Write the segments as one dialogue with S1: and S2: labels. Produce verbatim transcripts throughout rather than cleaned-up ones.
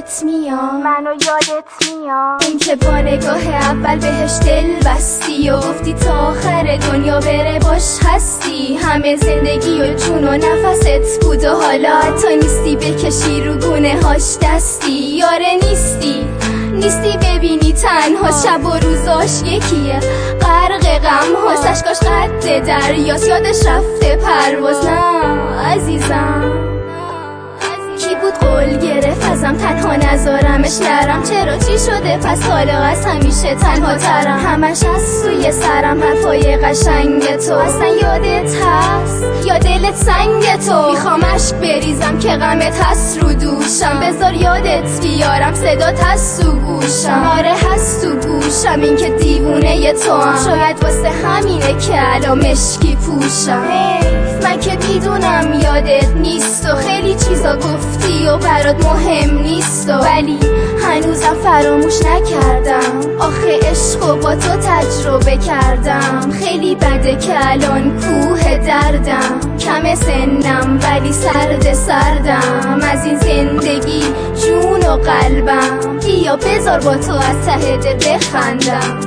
S1: یادت میاد،
S2: منو یادت میاد،
S1: اون که با نگاه اول بهش دل بستی و گفتی تا آخر دنیا بره باش هستی. همه زندگی و جون و نفست بود و حالا حتی نیستی بکشی رو گونه هاش دستی. یاره نیستی نیستی ببینی تنها شب و روزاش یکیه، غرق غم هاست، اشکاش قد دریاست، یادش رفته پرواز. نه عزیزم کی بود قول گرفت ازم تنها نذارمش نرم، چرا چی شده پس خالق از همیشه تنها ترم. همش از سوی سرم حرفای قشنگ تو، اصلا یادت هست یا دلت سنگ تو؟ میخوام عشق بریزم که غمت هست رو دوشم، بذار یادت بیارم صدات هست تو گوشم. آره هست تو گوشم این که دیوونه تو هم، شاید واسه همینه که الان مشکی پوشم. من که میدونم یادت نیست و خیلی چیزا گفتی و برات مهم نیست و ولی هنوزم فراموش نکردم. آخه عشقو با تو تجربه کردم، خیلی بده که الان کوه دردم. کم سنم ولی سرد سردم از این زندگی جون و قلبم. بیا بذار با تو از ته دل بخندم.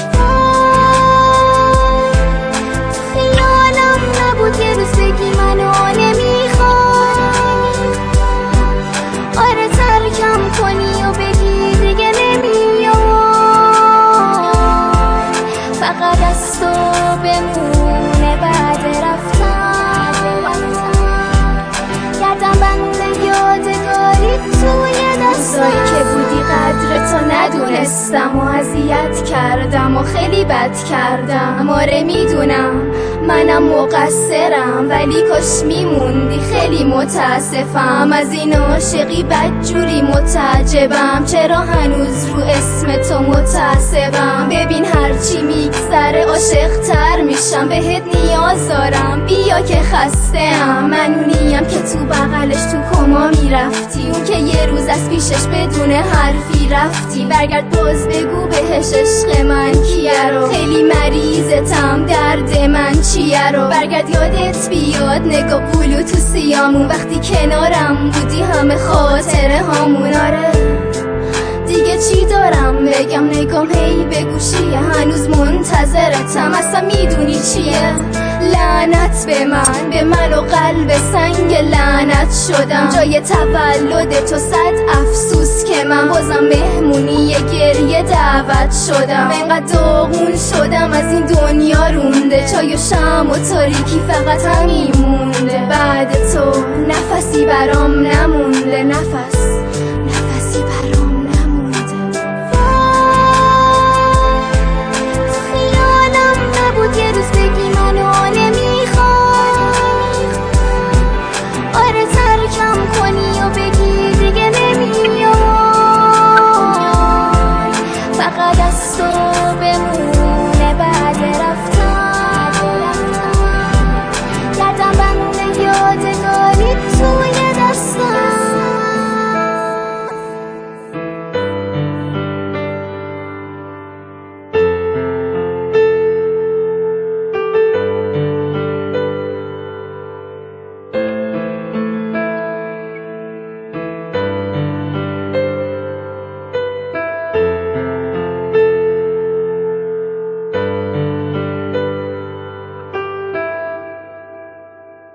S2: خیالم نبود یه روز بگی منو نمیخوای، آره ترکم کنی و بگی دیگه نمیای، فقط از تو بمونه بعد رفتن گردم بند یادگاری توی دستم.
S1: که بودی قدر تو ندونستم و اذیت کردم و خیلی بد کردم. آره میدونم منم مقصرم ولی کاش میموندی، خیلی متاسفم از این عاشقی بدجوری متعجبم. چرا هنوز رو اسم تو متعصبم؟ ببین هرچی میگذره عاشق تر میشم، بهت نیاز دارم بیا که خسته ام. من اونیم که تو بغلش تو کما میرفتی، اون که یه روز از پیشش بدون حرفی رفتی. برگرد باز بگو بهش عشق من کیه رو، خیلی مریضتم درد من چیه رو. برگرد یادت بیاد نگاه بلوتوسیامون، وقتی کنارم بودی همه خاطره هامون. آره دیگه چی دارم بگم، نگام هی به گوشیه، هنوز منتظرتم. اصلا میدونی چیه؟ لعنت به من به من و قلب سنگ لعنت شدم. جای تولد تو صد افسوس که من بازم مهمونی یه گریه دعوت شدم. انقدر داغون شدم از این دنیا رونده، چای و شم و تاریکی فقط همین مونده. بعد تو نفسی برام نمونده، نفس